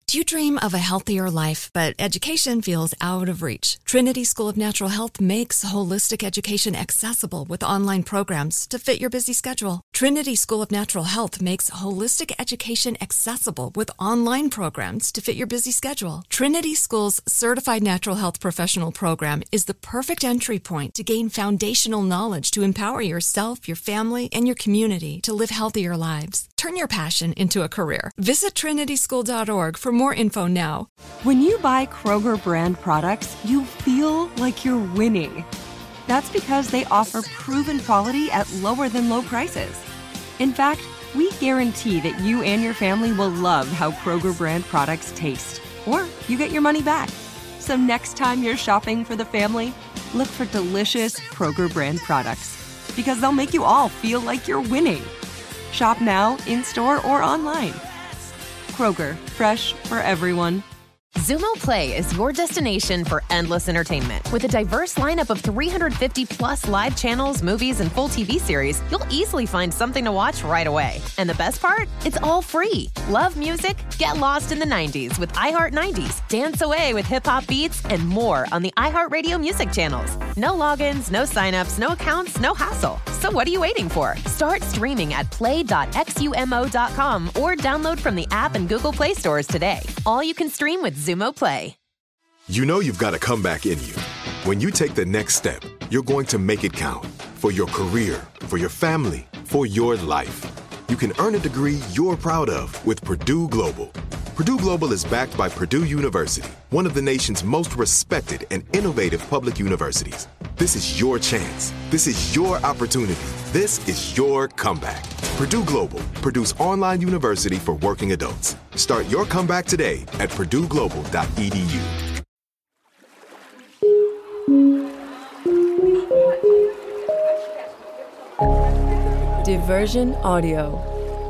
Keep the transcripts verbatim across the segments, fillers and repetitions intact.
Do you dream of a healthier life, but education feels out of reach? Trinity School of Natural Health makes holistic education accessible with online programs to fit your busy schedule. Trinity School of Natural Health makes holistic education accessible with online programs to fit your busy schedule. Trinity School's Certified Natural Health Professional Program is the perfect entry point to gain foundational knowledge to empower yourself, your family, and your community to live healthier lives. Turn your passion into a career. Visit trinity school dot org for more info now. When you buy Kroger brand products, you feel like you're winning. That's because they offer proven quality at lower than low prices. In fact, we guarantee that you and your family will love how Kroger brand products taste, or you get your money back. So next time you're shopping for the family, look for delicious Kroger brand products, because they'll make you all feel like you're winning. Shop now, in-store, or online. Kroger, fresh for everyone. Xumo Play is your destination for endless entertainment. With a diverse lineup of three hundred fifty plus live channels, movies, and full T V series, you'll easily find something to watch right away. And the best part? It's all free. Love music? Get lost in the nineties with iHeart nineties, dance away with hip-hop beats, and more on the iHeartRadio music channels. No logins, no signups, no accounts, no hassle. So what are you waiting for? Start streaming at play dot xumo dot com or download from the app and Google Play stores today. All you can stream with Xumo Play. You know you've got a comeback in you. When you take the next step, you're going to make it count. For your career, for your family, for your life. You can earn a degree you're proud of with Purdue Global. Purdue Global is backed by Purdue University, one of the nation's most respected and innovative public universities. This is your chance. This is your opportunity. This is your comeback. Purdue Global, Purdue's online university for working adults. Start your comeback today at purdue global dot e d u. Diversion Audio.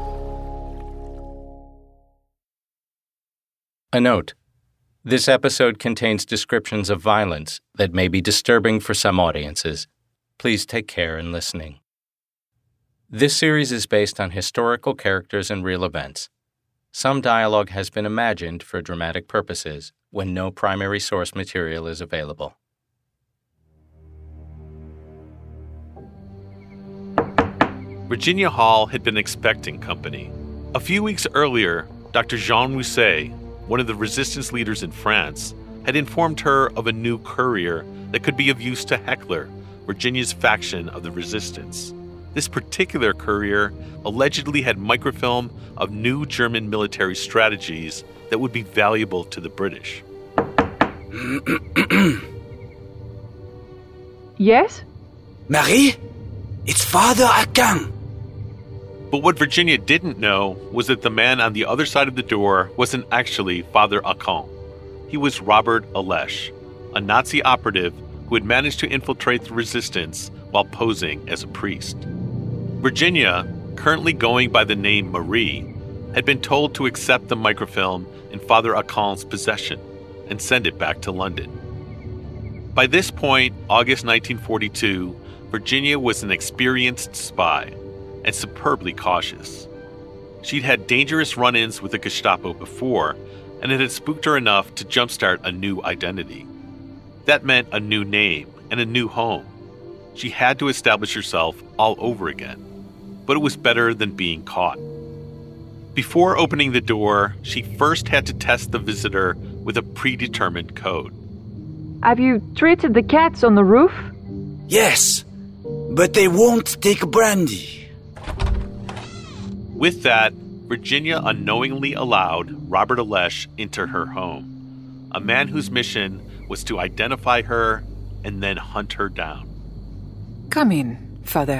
A note. This episode contains descriptions of violence that may be disturbing for some audiences. Please take care in listening. This series is based on historical characters and real events. Some dialogue has been imagined for dramatic purposes when no primary source material is available. Virginia Hall had been expecting company. A few weeks earlier, Doctor Jean Mousset, one of the resistance leaders in France, had informed her of a new courier that could be of use to Heckler, Virginia's faction of the resistance. This particular courier allegedly had microfilm of new German military strategies that would be valuable to the British. Yes? Marie? It's Father Akan. But what Virginia didn't know was that the man on the other side of the door wasn't actually Father Akan. He was Robert Alesch, a Nazi operative who had managed to infiltrate the resistance while posing as a priest. Virginia, currently going by the name Marie, had been told to accept the microfilm in Father Akan's possession and send it back to London. By this point, August nineteen forty-two, Virginia was an experienced spy and superbly cautious. She'd had dangerous run-ins with the Gestapo before, and it had spooked her enough to jumpstart a new identity. That meant a new name and a new home. She had to establish herself all over again, but it was better than being caught. Before opening the door, she first had to test the visitor with a predetermined code. Have you treated the cats on the roof? Yes, but they won't take brandy. With that, Virginia unknowingly allowed Robert Alesch into her home, a man whose mission was to identify her and then hunt her down. Come in, Father.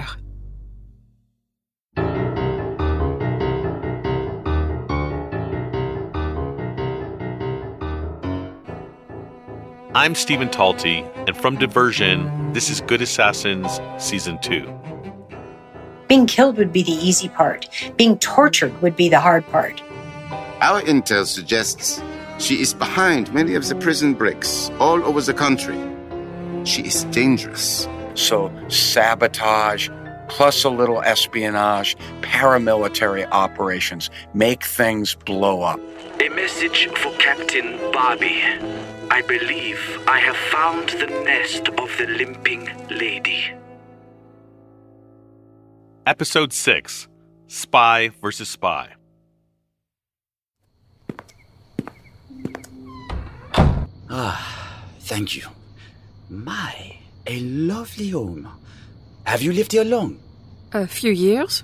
I'm Stephen Talty, and from Diversion, this is Good Assassins Season two. Being killed would be the easy part. Being tortured would be the hard part. Our intel suggests she is behind many of the prison breaks all over the country. She is dangerous. So, sabotage, plus a little espionage, paramilitary operations. Make things blow up. A message for Captain Bobby. I believe I have found the nest of the Limping Lady. Episode six, Spy versus Spy. Ah, thank you. My, a lovely home. Have you lived here long? A few years.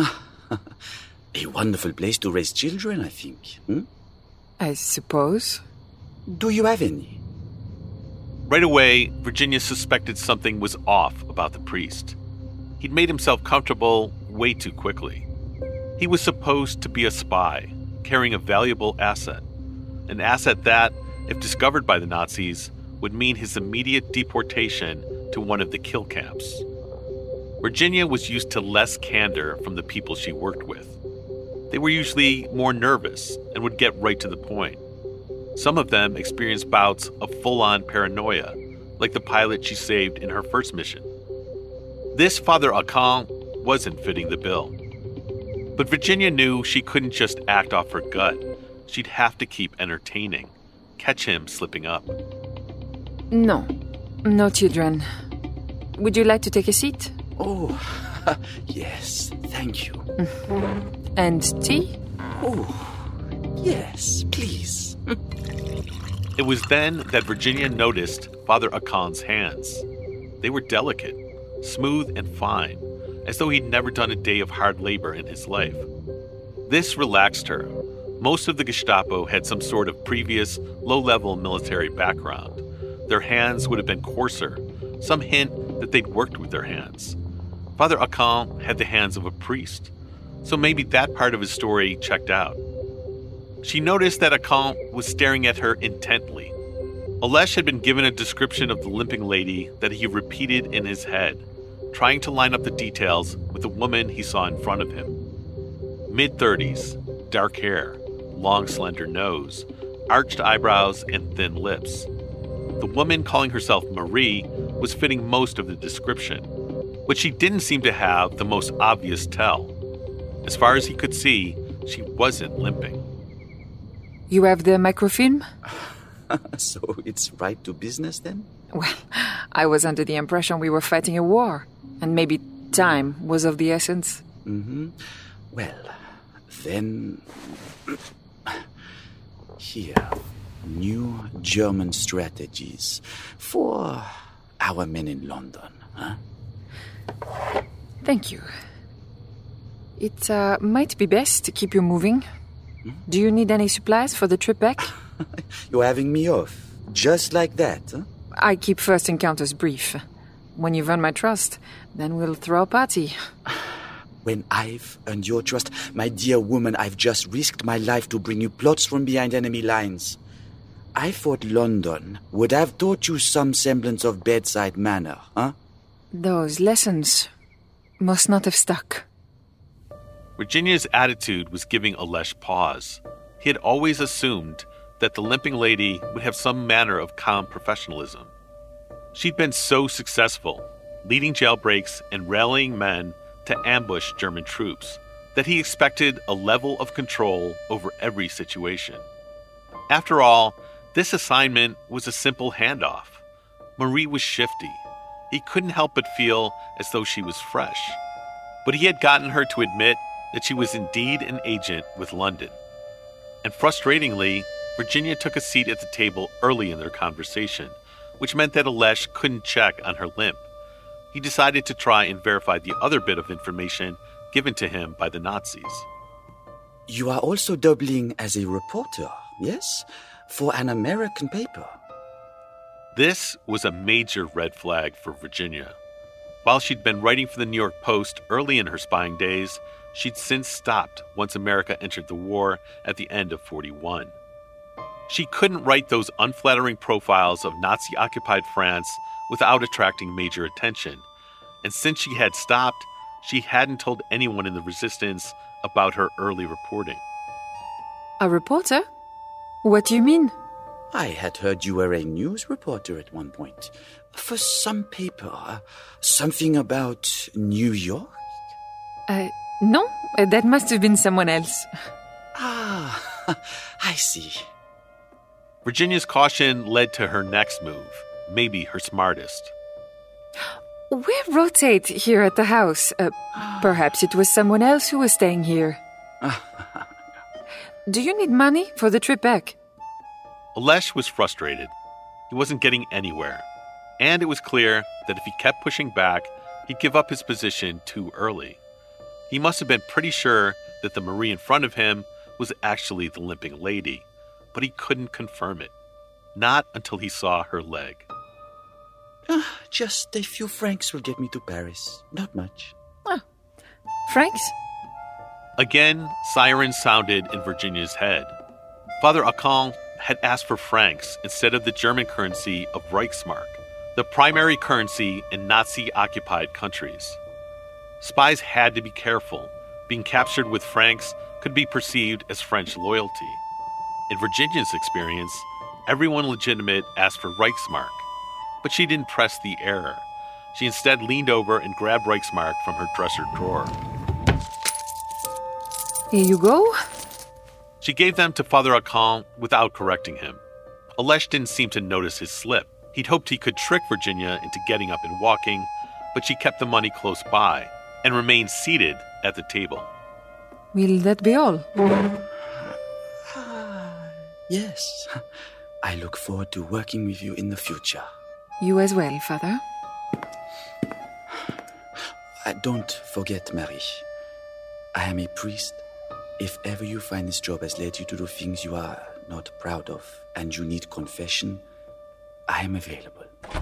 A wonderful place to raise children, I think. Hmm? I suppose. Do you have any? Right away, Virginia suspected something was off about the priest. He'd made himself comfortable way too quickly. He was supposed to be a spy, carrying a valuable asset. An asset that, if discovered by the Nazis, would mean his immediate deportation to one of the kill camps. Virginia was used to less candor from the people she worked with. They were usually more nervous and would get right to the point. Some of them experienced bouts of full-on paranoia, like the pilot she saved in her first mission. This Father Akan wasn't fitting the bill. But Virginia knew she couldn't just act off her gut. She'd have to keep entertaining, catch him slipping up. No, no children. Would you like to take a seat? Oh, yes, thank you. And tea? Oh, yes, please. It was then that Virginia noticed Father Akan's hands. They were delicate, smooth and fine, as though he'd never done a day of hard labor in his life. This relaxed her. Most of the Gestapo had some sort of previous, low-level military background. Their hands would have been coarser, some hint that they'd worked with their hands. Father Akan had the hands of a priest, so maybe that part of his story checked out. She noticed that Akan was staring at her intently. Alesh had been given a description of the Limping Lady that he repeated in his head, trying to line up the details with the woman he saw in front of him. Mid-thirties, dark hair, long slender nose, arched eyebrows, and thin lips. The woman calling herself Marie was fitting most of the description, but she didn't seem to have the most obvious tell. As far as he could see, she wasn't limping. You have the microfilm? So it's right to business then? Well, I was under the impression we were fighting a war, and maybe time was of the essence. Mm-hmm. Well, then... Here, new German strategies for our men in London, huh? Thank you. It uh, might be best to keep you moving. Hmm? Do you need any supplies for the trip back? You're having me off, just like that, huh? I keep first encounters brief. When you've earned my trust, then we'll throw a party. When I've earned your trust, my dear woman, I've just risked my life to bring you plots from behind enemy lines. I thought London would have taught you some semblance of bedside manner, huh? Those lessons must not have stuck. Virginia's attitude was giving Alesh pause. He had always assumed that the Limping Lady would have some manner of calm professionalism. She'd been so successful, leading jailbreaks and rallying men to ambush German troops, that he expected a level of control over every situation. After all, this assignment was a simple handoff. Marie was shifty. He couldn't help but feel as though she was fresh. But he had gotten her to admit that she was indeed an agent with London. And frustratingly, Virginia took a seat at the table early in their conversation, which meant that Alesh couldn't check on her limp. He decided to try and verify the other bit of information given to him by the Nazis. You are also doubling as a reporter, yes? For an American paper. This was a major red flag for Virginia. While she'd been writing for the New York Post early in her spying days, she'd since stopped once America entered the war at the end of forty-one. She couldn't write those unflattering profiles of Nazi-occupied France without attracting major attention, and since she had stopped, she hadn't told anyone in the resistance about her early reporting. A reporter? What do you mean? I had heard you were a news reporter at one point. For some paper. Something about New York? Uh, no, that must have been someone else. Ah, I see. Virginia's caution led to her next move, maybe her smartest. We rotate here at the house. Uh, perhaps it was someone else who was staying here. Do you need money for the trip back? Alesh was frustrated. He wasn't getting anywhere. And it was clear that if he kept pushing back, he'd give up his position too early. He must have been pretty sure that the Marie in front of him was actually the limping lady, but he couldn't confirm it. Not until he saw her leg. Uh, just a few francs will get me to Paris. Not much. Ah, francs? Again, sirens sounded in Virginia's head. Father Acon had asked for francs instead of the German currency of Reichsmark, the primary currency in Nazi-occupied countries. Spies had to be careful. Being captured with francs could be perceived as French loyalty. In Virginia's experience, everyone legitimate asked for Reichsmark, but she didn't press the error. She instead leaned over and grabbed Reichsmark from her dresser drawer. Here you go. She gave them to Father Acon without correcting him. Alesh didn't seem to notice his slip. He'd hoped he could trick Virginia into getting up and walking, but she kept the money close by and remained seated at the table. Will that be all? Yes. I look forward to working with you in the future. You as well, Father. Uh, don't forget, Marie. I am a priest. If ever you find this job has led you to do things you are not proud of and you need confession, I am available.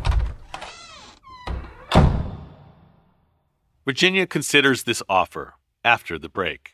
Virginia considers this offer after the break.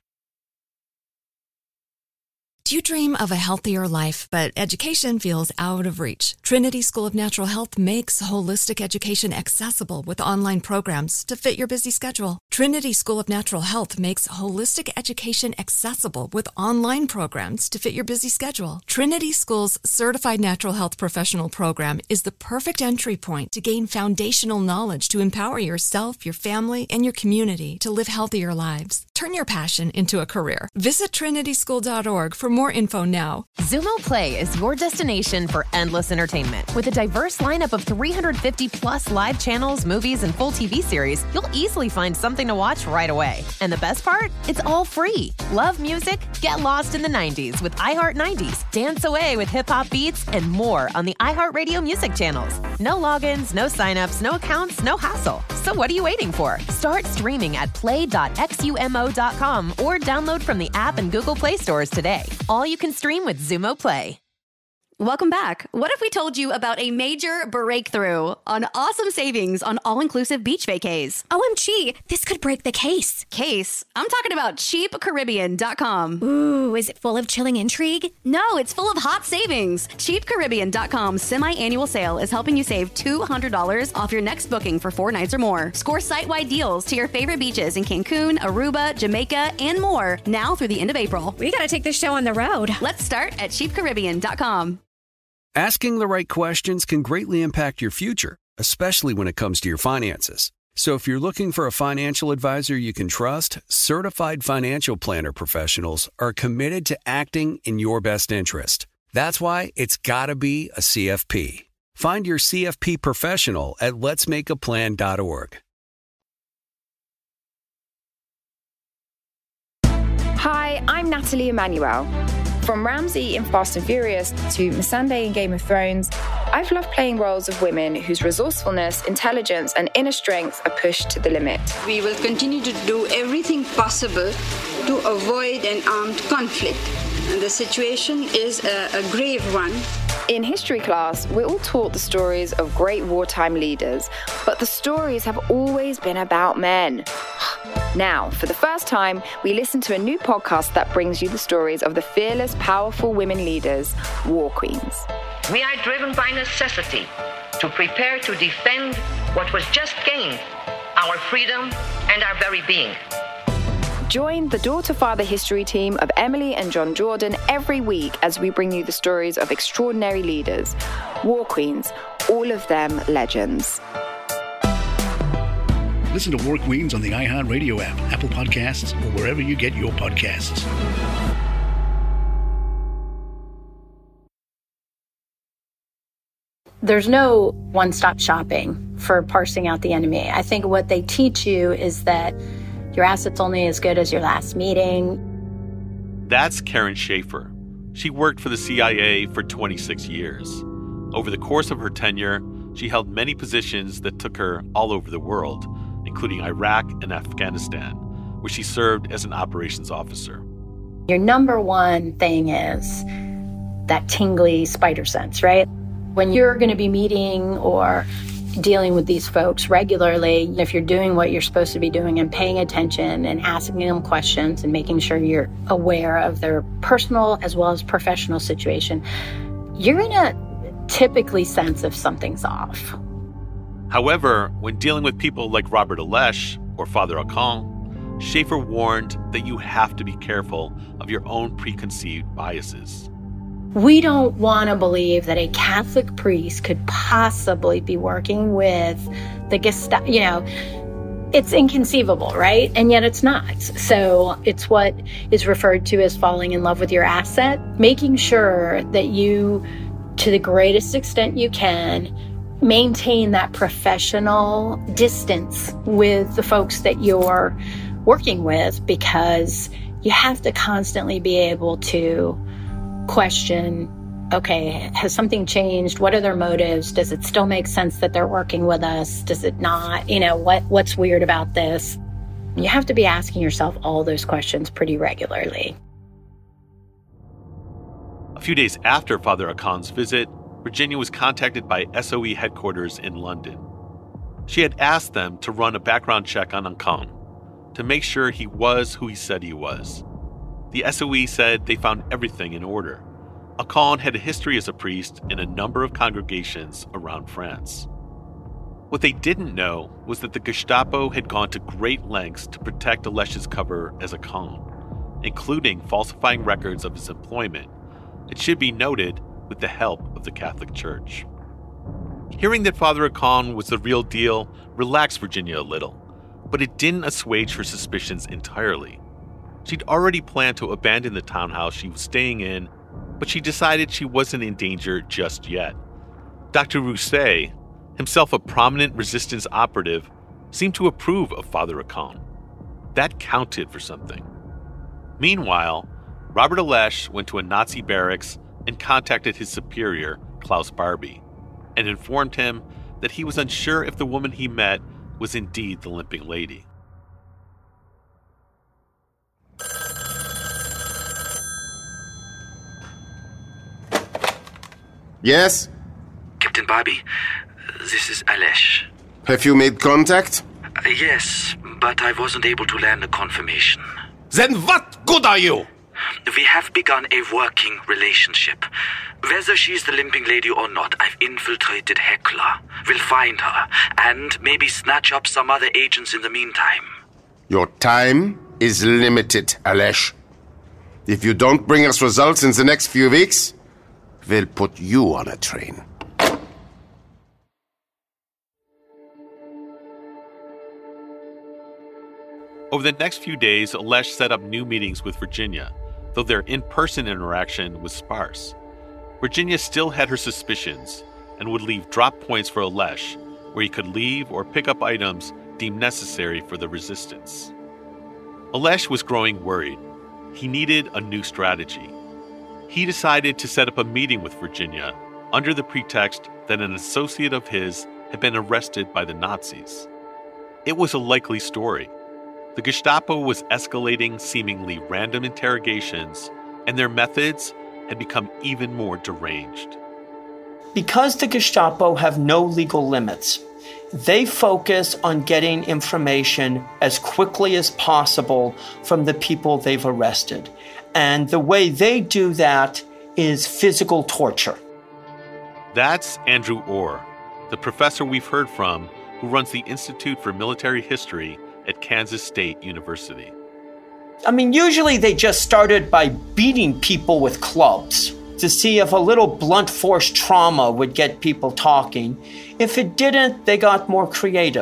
Do you dream of a healthier life, but education feels out of reach? Trinity School of Natural Health makes holistic education accessible with online programs to fit your busy schedule. Trinity School of Natural Health makes holistic education accessible with online programs to fit your busy schedule. Trinity School's Certified Natural Health Professional Program is the perfect entry point to gain foundational knowledge to empower yourself, your family, and your community to live healthier lives. Turn your passion into a career. Visit trinity school dot org for more info now. Xumo Play is your destination for endless entertainment. With a diverse lineup of three hundred fifty plus live channels, movies, and full T V series, you'll easily find something to watch right away. And the best part? It's all free. Love music? Get lost in the nineties with iHeart nineties, dance away with hip-hop beats, and more on the iHeartRadio music channels. No logins, no signups, no accounts, no hassle. So what are you waiting for? Start streaming at play dot xumo dot com or download from the app and Google Play stores today. All you can stream with Xumo Play. Welcome back. What if we told you about a major breakthrough on awesome savings on all-inclusive beach vacays? O M G, this could break the case. Case? I'm talking about cheap caribbean dot com. Ooh, is it full of chilling intrigue? No, it's full of hot savings. cheap caribbean dot com's semi-annual sale is helping you save two hundred dollars off your next booking for four nights or more. Score site-wide deals to your favorite beaches in Cancun, Aruba, Jamaica, and more now through the end of April. We gotta take this show on the road. Let's start at cheap caribbean dot com. Asking the right questions can greatly impact your future, especially when it comes to your finances. So if you're looking for a financial advisor you can trust, certified financial planner professionals are committed to acting in your best interest. That's why it's got to be a C F P. Find your C F P professional at lets make a plan dot org. Hi, I'm Natalie Emmanuel. From Ramsay in Fast and Furious to Missandei in Game of Thrones, I've loved playing roles of women whose resourcefulness, intelligence, and inner strength are pushed to the limit. We will continue to do everything possible to avoid an armed conflict. And the situation is a, a grave one. In history class, we're all taught the stories of great wartime leaders, but the stories have always been about men. Now, for the first time, we listen to a new podcast that brings you the stories of the fearless, powerful women leaders, War Queens. We are driven by necessity to prepare to defend what was just gained, our freedom and our very being. Join the Daughter-Father History team of Emily and John Jordan every week as we bring you the stories of extraordinary leaders, War Queens, all of them legends. Listen to War Queens on the iHeartRadio app, Apple Podcasts, or wherever you get your podcasts. There's no one-stop shopping for parsing out the enemy. I think what they teach you is that your asset's only as good as your last meeting. That's Karen Schaefer. She worked for the C I A for twenty-six years. Over the course of her tenure, she held many positions that took her all over the world, including Iraq and Afghanistan, where she served as an operations officer. Your number one thing is that tingly spider sense, right? When you're going to be meeting or dealing with these folks regularly, if you're doing what you're supposed to be doing and paying attention and asking them questions and making sure you're aware of their personal as well as professional situation, you're going to typically sense if something's off. However, when dealing with people like Robert Alesh or Father Akon, Schaefer warned that you have to be careful of your own preconceived biases. We don't want to believe that a Catholic priest could possibly be working with the Gestapo. You know, it's inconceivable, right? And yet it's not. So it's what is referred to as falling in love with your asset, making sure that you, to the greatest extent you can, maintain that professional distance with the folks that you're working with, because you have to constantly be able to question, okay, has something changed? What are their motives? Does it still make sense that they're working with us? Does it not? You know, what what's weird about this? You have to be asking yourself all those questions pretty regularly. A few days after Father Akon's visit, Virginia was contacted by S O E headquarters in London. She had asked them to run a background check on Akon to make sure he was who he said he was. The S O E said they found everything in order. Akon had a history as a priest in a number of congregations around France. What they didn't know was that the Gestapo had gone to great lengths to protect Alesh's cover as Akon, including falsifying records of his employment. It should be noted, with the help of the Catholic Church. Hearing that Father Akon was the real deal relaxed Virginia a little, but it didn't assuage her suspicions entirely. She'd already planned to abandon the townhouse she was staying in, but she decided she wasn't in danger just yet. Doctor Rousset, himself a prominent resistance operative, seemed to approve of Father Akon. That counted for something. Meanwhile, Robert Alesh went to a Nazi barracks and contacted his superior, Klaus Barbie, and informed him that he was unsure if the woman he met was indeed the limping lady. Yes? Captain Barbie, this is Alesh. Have you made contact? Uh, yes, but I wasn't able to land a confirmation. Then what good are you? We have begun a working relationship. Whether she's the limping lady or not, I've infiltrated Heckler. We'll find her, and maybe snatch up some other agents in the meantime. Your time is limited, Alesh. If you don't bring us results in the next few weeks, we'll put you on a train. Over the next few days, Alesh set up new meetings with Virginia, though their in-person interaction was sparse. Virginia still had her suspicions and would leave drop points for Alesh, where he could leave or pick up items deemed necessary for the resistance. Alesh was growing worried. He needed a new strategy. He decided to set up a meeting with Virginia under the pretext that an associate of his had been arrested by the Nazis. It was a likely story. The Gestapo was escalating seemingly random interrogations, and their methods had become even more deranged. Because the Gestapo have no legal limits, they focus on getting information as quickly as possible from the people they've arrested. And the way they do that is physical torture. That's Andrew Orr, the professor we've heard from who runs the Institute for Military History at Kansas State University. I mean, usually they just started by beating people with clubs to see if a little blunt force trauma would get people talking. If it didn't, they got more creative.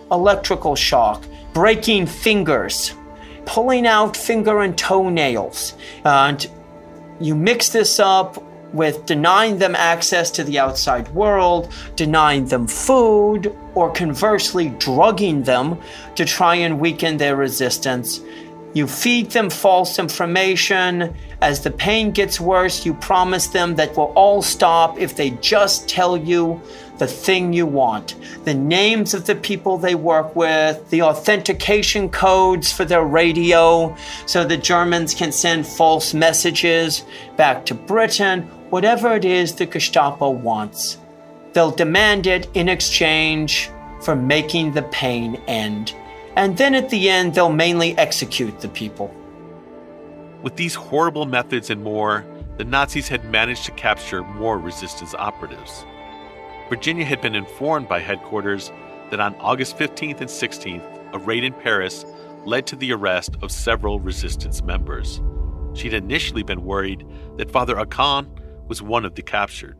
electrical shock, breaking fingers, pulling out finger and toenails. And you mix this up with denying them access to the outside world, denying them food, or conversely drugging them to try and weaken their resistance. You feed them false information. As the pain gets worse, you promise them that will all stop if they just tell you the thing you want. The names of the people they work with, the authentication codes for their radio, so the Germans can send false messages back to Britain, whatever it is the Gestapo wants. They'll demand it in exchange for making the pain end. And then at the end, they'll mainly execute the people. With these horrible methods and more, the Nazis had managed to capture more resistance operatives. Virginia had been informed by headquarters that on August fifteenth and sixteenth, a raid in Paris led to the arrest of several resistance members. She'd initially been worried that Father Akan was one of the captured.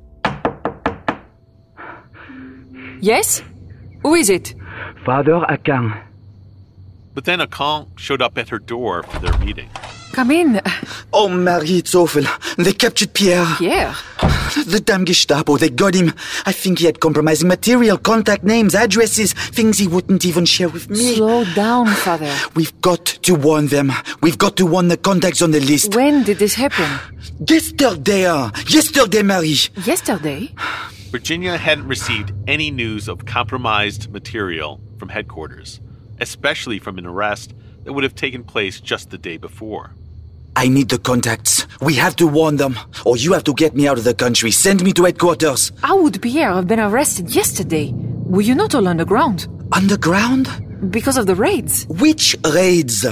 Yes? Who is it? Father Akan. But then Akan showed up at her door for their meeting. Come in. Oh, Marie, it's awful. They captured Pierre. Pierre? The damn Gestapo, they got him. I think he had compromising material, contact names, addresses, things he wouldn't even share with me. Slow down, Father. We've got to warn them. We've got to warn the contacts on the list. When did this happen? Yesterday. Yesterday, Marie. Yesterday? Virginia hadn't received any news of compromised material from headquarters, especially from an arrest that would have taken place just the day before. I need the contacts. We have to warn them, or you have to get me out of the country. Send me to headquarters. How would Pierre have been arrested yesterday? Were you not all underground? Underground? Because of the raids. Which raids?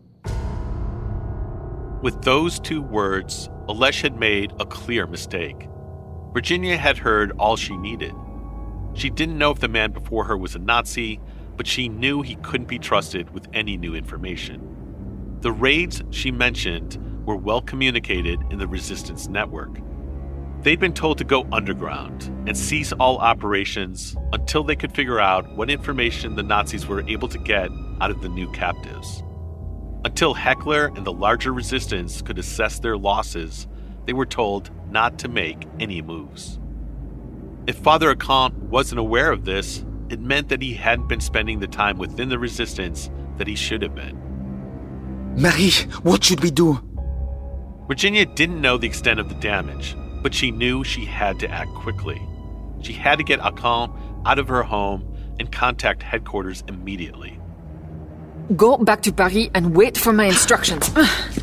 With those two words, Alesh had made a clear mistake. Virginia had heard all she needed. She didn't know if the man before her was a Nazi, but she knew he couldn't be trusted with any new information. The raids she mentioned were well communicated in the resistance network. They'd been told to go underground and cease all operations until they could figure out what information the Nazis were able to get out of the new captives. Until Heckler and the larger resistance could assess their losses, they were told not to make any moves. If Father Akan wasn't aware of this, it meant that he hadn't been spending the time within the resistance that he should have been. Marie, what should we do? Virginia didn't know the extent of the damage, but she knew she had to act quickly. She had to get Akan out of her home and contact headquarters immediately. Go back to Paris and wait for my instructions.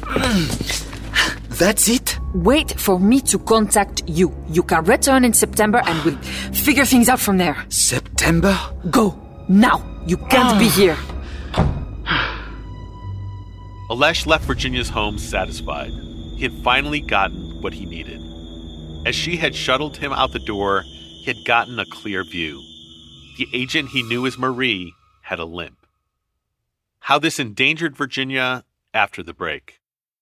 That's it? Wait for me to contact you. You can return in September and we'll figure things out from there. September? Go, now. You can't be here. Alesh left Virginia's home satisfied. He had finally gotten what he needed. As she had shuttled him out the door, he had gotten a clear view. The agent he knew as Marie had a limp. How this endangered Virginia after the break.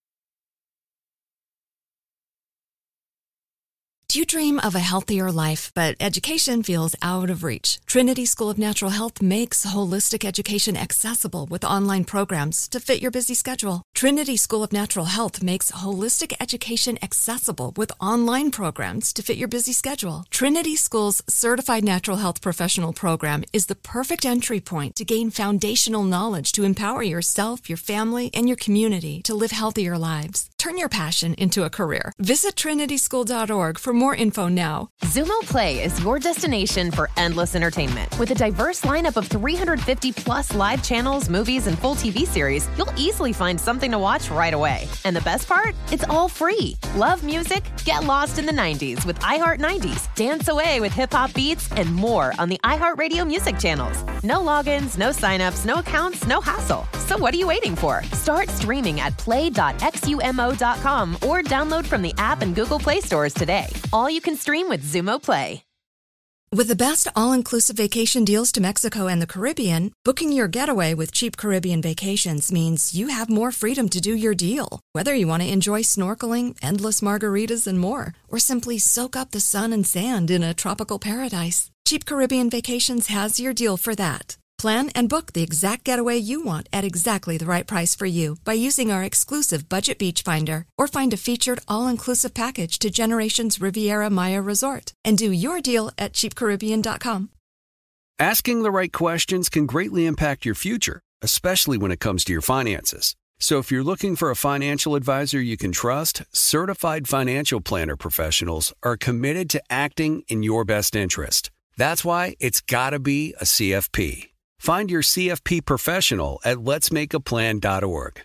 Do you dream of a healthier life, but education feels out of reach? Trinity School of Natural Health makes holistic education accessible with online programs to fit your busy schedule. Trinity School of Natural Health makes holistic education accessible with online programs to fit your busy schedule. Trinity School's Certified Natural Health Professional Program is the perfect entry point to gain foundational knowledge to empower yourself, your family, and your community to live healthier lives. Turn your passion into a career. Visit trinity school dot org for more info now. Xumo Play is your destination for endless entertainment. With a diverse lineup of three hundred fifty plus live channels, movies, and full T V series, you'll easily find something to watch right away. And the best part? It's all free. Love music? Get lost in the nineties with iHeart nineties. Dance away with hip-hop beats and more on the iHeartRadio music channels. No logins, no signups, no accounts, no hassle. So what are you waiting for? Start streaming at play dot xumo dot com or download from the app and Google Play stores today. All you can stream with Xumo Play. With the best all-inclusive vacation deals to Mexico and the Caribbean, booking your getaway with Cheap Caribbean Vacations means you have more freedom to do your deal. Whether you want to enjoy snorkeling, endless margaritas, and more, or simply soak up the sun and sand in a tropical paradise, Cheap Caribbean Vacations has your deal for that. Plan and book the exact getaway you want at exactly the right price for you by using our exclusive Budget Beach Finder, or find a featured all-inclusive package to Generations Riviera Maya Resort and do your deal at cheap caribbean dot com. Asking the right questions can greatly impact your future, especially when it comes to your finances. So if you're looking for a financial advisor you can trust, certified financial planner professionals are committed to acting in your best interest. That's why it's got to be a C F P. Find your C F P professional at lets make a plan dot org.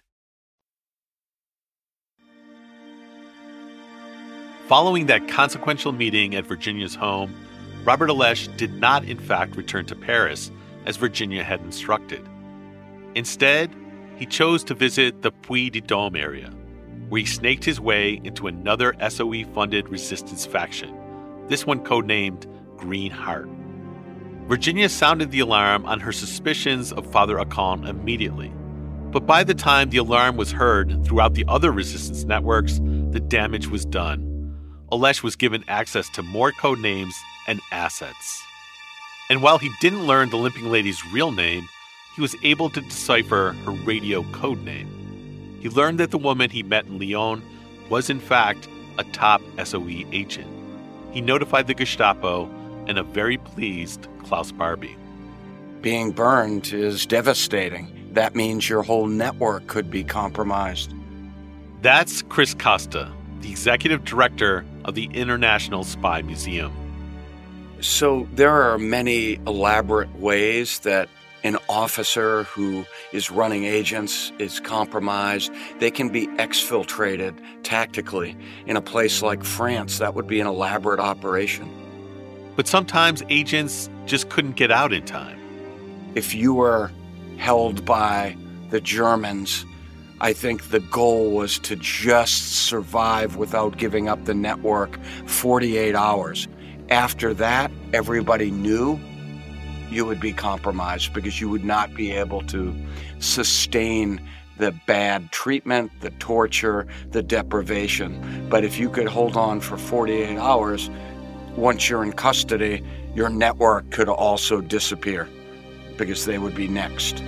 Following that consequential meeting at Virginia's home, Robert Alesh did not, in fact, return to Paris as Virginia had instructed. Instead, he chose to visit the Puy-de-Dôme area, where he snaked his way into another S O E-funded resistance faction, this one codenamed Green Heart. Virginia sounded the alarm on her suspicions of Father Akon immediately. But by the time the alarm was heard throughout the other resistance networks, the damage was done. Alesh was given access to more code names and assets. And while he didn't learn the Limping Lady's real name, he was able to decipher her radio code name. He learned that the woman he met in Lyon was in fact a top S O E agent. He notified the Gestapo and a very pleased Klaus Barbie. Being burned is devastating. That means your whole network could be compromised. That's Chris Costa, the executive director of the International Spy Museum. So there are many elaborate ways that an officer who is running agents is compromised. They can be exfiltrated tactically. In a place like France, that would be an elaborate operation. But sometimes agents just couldn't get out in time. If you were held by the Germans, I think the goal was to just survive without giving up the network forty-eight hours. After that, everybody knew you would be compromised because you would not be able to sustain the bad treatment, the torture, the deprivation. But if you could hold on for forty-eight hours, once you're in custody, your network could also disappear because they would be next.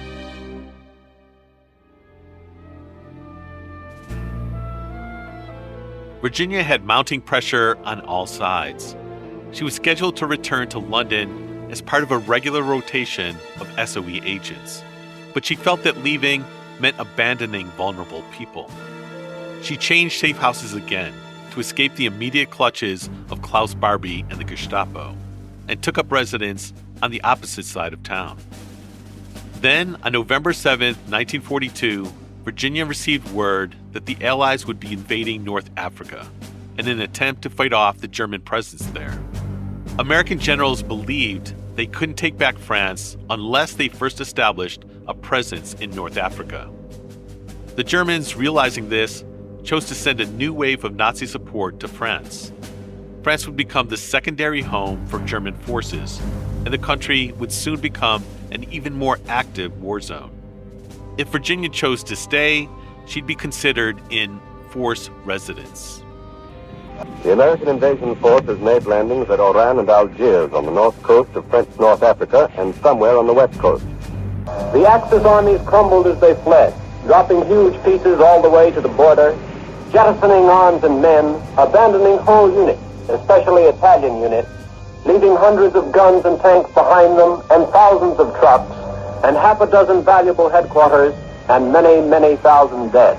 Virginia had mounting pressure on all sides. She was scheduled to return to London as part of a regular rotation of S O E agents, but she felt that leaving meant abandoning vulnerable people. She changed safe houses again to escape the immediate clutches of Klaus Barbie and the Gestapo, and took up residence on the opposite side of town. Then, on November seventh, nineteen forty-two, Virginia received word that the Allies would be invading North Africa in an attempt to fight off the German presence there. American generals believed they couldn't take back France unless they first established a presence in North Africa. The Germans, realizing this, chose to send a new wave of Nazi support to France. France would become the secondary home for German forces, and the country would soon become an even more active war zone. If Virginia chose to stay, she'd be considered in forced residence. The American invasion force has made landings at Oran and Algiers on the north coast of French North Africa and somewhere on the west coast. The Axis armies crumbled as they fled, dropping huge pieces all the way to the border, jettisoning arms and men, abandoning whole units, especially Italian units, leaving hundreds of guns and tanks behind them and thousands of trucks, and half a dozen valuable headquarters and many, many thousand dead.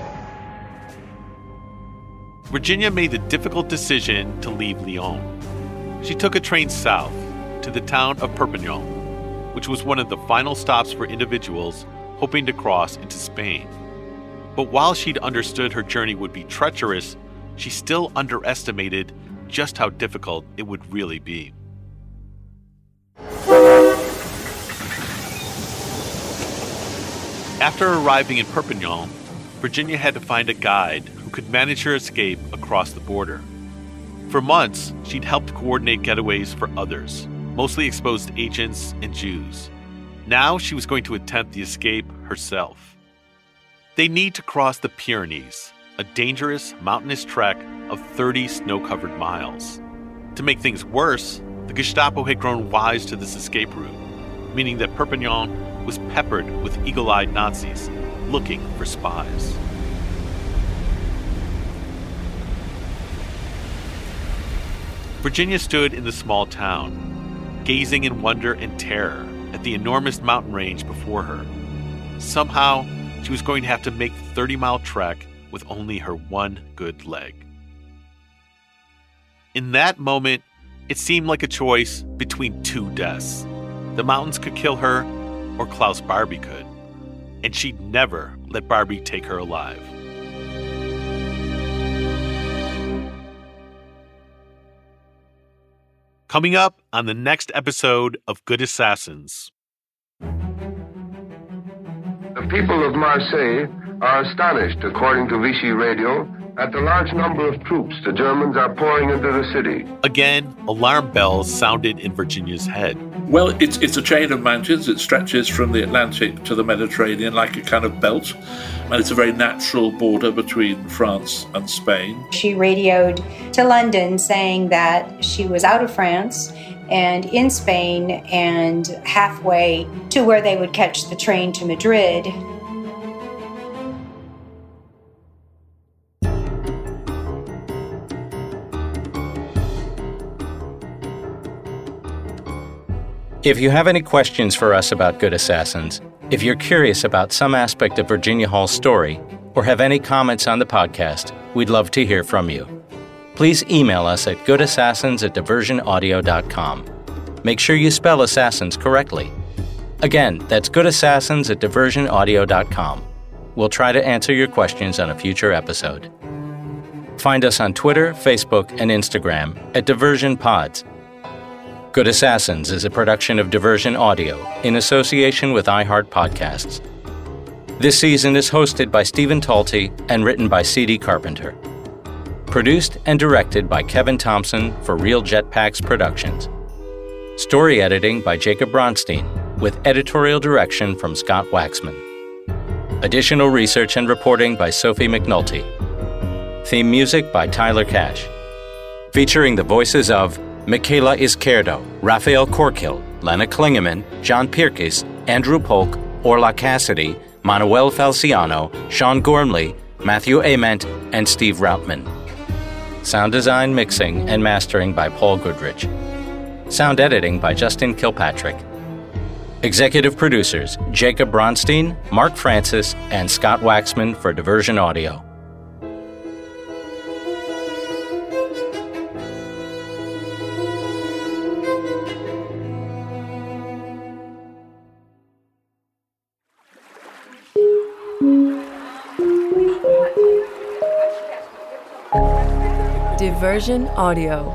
Virginia made the difficult decision to leave Lyon. She took a train south to the town of Perpignan, which was one of the final stops for individuals hoping to cross into Spain. But while she'd understood her journey would be treacherous, she still underestimated just how difficult it would really be. After arriving in Perpignan, Virginia had to find a guide who could manage her escape across the border. For months, she'd helped coordinate getaways for others, mostly exposed agents and Jews. Now she was going to attempt the escape herself. They need to cross the Pyrenees, a dangerous mountainous trek of thirty snow-covered miles. To make things worse, the Gestapo had grown wise to this escape route. meaning that Perpignan was peppered with eagle-eyed Nazis looking for spies. Virginia stood in the small town, gazing in wonder and terror at the enormous mountain range before her. Somehow, she was going to have to make the thirty-mile trek with only her one good leg. In that moment, it seemed like a choice between two deaths. The mountains could kill her, or Klaus Barbie could. And she'd never let Barbie take her alive. Coming up on the next episode of Good Assassins. The people of Marseille are astonished, according to Vichy Radio, at the large number of troops the Germans are pouring into the city. Again, alarm bells sounded in Virginia's head. Well, it's it's a chain of mountains. It stretches from the Atlantic to the Mediterranean like a kind of belt. And it's a very natural border between France and Spain. She radioed to London saying that she was out of France and in Spain and halfway to where they would catch the train to Madrid. If you have any questions for us about Good Assassins, if you're curious about some aspect of Virginia Hall's story, or have any comments on the podcast, we'd love to hear from you. Please email us at goodassassins at diversion audio dot com. Make sure you spell assassins correctly. Again, that's goodassassins at diversion audio dot com. We'll try to answer your questions on a future episode. Find us on Twitter, Facebook, and Instagram at Diversion Pods. Good Assassins is a production of Diversion Audio in association with iHeart Podcasts. This season is hosted by Stephen Talty and written by C D Carpenter. Produced and directed by Kevin Thompson for Real Jetpacks Productions. Story editing by Jacob Bronstein, with editorial direction from Scott Waxman. Additional research and reporting by Sophie McNulty. Theme music by Tyler Cash. Featuring the voices of Michaela Izquierdo, Raphael Corkill, Lena Klingeman, John Pierkis, Andrew Polk, Orla Cassidy, Manuel Felciano, Sean Gormley, Matthew Ament, and Steve Routman. Sound design, mixing, and mastering by Paul Goodrich. Sound editing by Justin Kilpatrick. Executive producers Jacob Bronstein, Mark Francis, and Scott Waxman for Diversion Audio. Diversion Audio.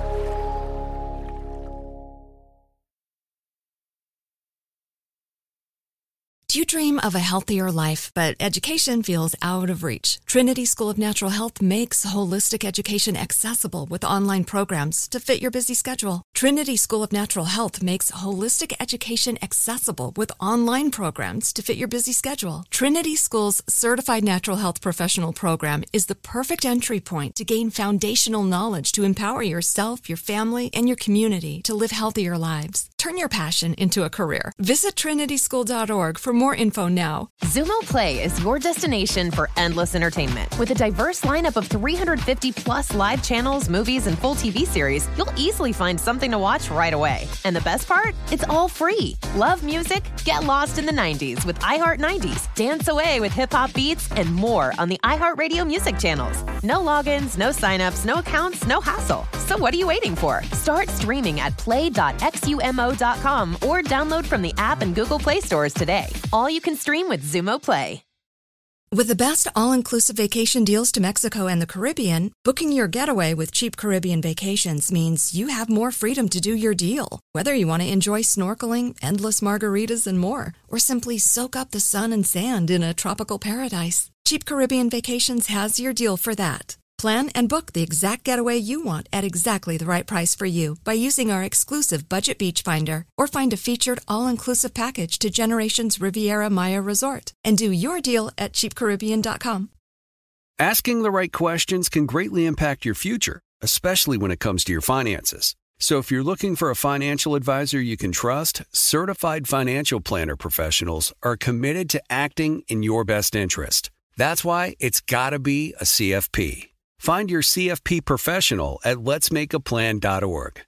Do you dream of a healthier life, but education feels out of reach? Trinity School of Natural Health makes holistic education accessible with online programs to fit your busy schedule. Trinity School of Natural Health makes holistic education accessible with online programs to fit your busy schedule. Trinity School's Certified Natural Health Professional Program is the perfect entry point to gain foundational knowledge to empower yourself, your family, and your community to live healthier lives. Turn your passion into a career. Visit trinity school dot org for more info now. Xumo Play is your destination for endless entertainment. With a diverse lineup of three hundred fifty plus live channels, movies, and full T V series, you'll easily find something to watch right away. And the best part? It's all free. Love music? Get lost in the nineties with iHeart nineties. Dance away with hip-hop beats and more on the iHeartRadio music channels. No logins, no signups, no accounts, no hassle. So what are you waiting for? Start streaming at play dot xumo dot com or download from the app and Google Play stores today. All you can stream with Xumo Play. With the best all-inclusive vacation deals to Mexico and the Caribbean, booking your getaway with Cheap Caribbean Vacations means you have more freedom to do your deal. Whether you want to enjoy snorkeling, endless margaritas, and more, or simply soak up the sun and sand in a tropical paradise, Cheap Caribbean Vacations has your deal for that. Plan and book the exact getaway you want at exactly the right price for you by using our exclusive Budget Beach Finder, or find a featured all-inclusive package to Generations Riviera Maya Resort and do your deal at cheap caribbean dot com. Asking the right questions can greatly impact your future, especially when it comes to your finances. So if you're looking for a financial advisor you can trust, certified financial planner professionals are committed to acting in your best interest. That's why it's got to be a C F P. Find your C F P professional at lets make a plan dot org.